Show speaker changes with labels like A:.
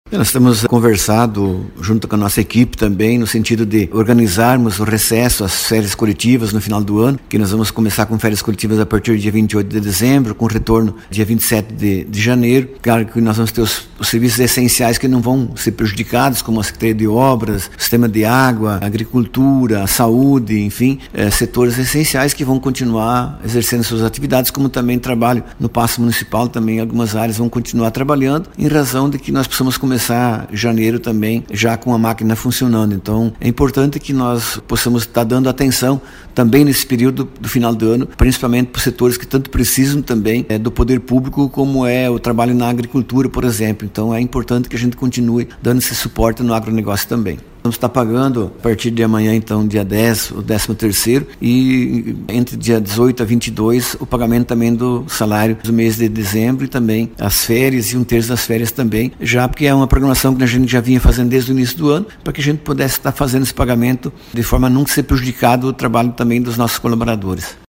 A: Nós temos conversado junto com a nossa equipe também no sentido de organizarmos o recesso, as férias coletivas no final do ano, que nós vamos começar com férias coletivas a partir do dia 28 de dezembro, com retorno dia 27 de janeiro. Claro que nós vamos ter os serviços essenciais que não vão ser prejudicados, como a Secretaria de Obras, o sistema de água, a agricultura, a saúde, enfim, setores essenciais que vão continuar exercendo suas atividades, como também trabalho no Paço Municipal, também algumas áreas vão continuar trabalhando, em razão de que nós precisamos começar janeiro também já com a máquina funcionando. Então é importante que nós possamos estar dando atenção também nesse período do final do ano, principalmente para os setores que tanto precisam também do poder público, como é o trabalho na agricultura, por exemplo. Então é importante que a gente continue dando esse suporte no agronegócio também. Vamos estar pagando a partir de amanhã, então, dia 10, o 13º, e entre dia 18 a 22, o pagamento também do salário do mês de dezembro e também as férias e 1/3 das férias também, já porque é uma programação que a gente já vinha fazendo desde o início do ano, para que a gente pudesse estar fazendo esse pagamento de forma a não ser prejudicado o trabalho também dos nossos colaboradores.